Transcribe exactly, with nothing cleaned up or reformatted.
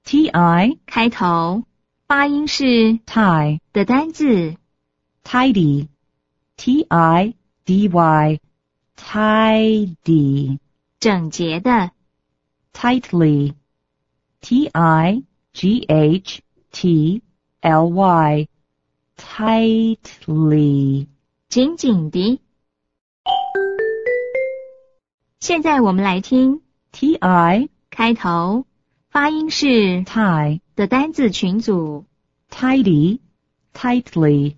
ti 开头，发音是 tie 的单字。 tidy T I D Y tidy 整洁的， tightly T I G H T L Y tightly 紧紧的。现在我们来听 T I 开头，发音是 tie 的单字群组。 tidy tightly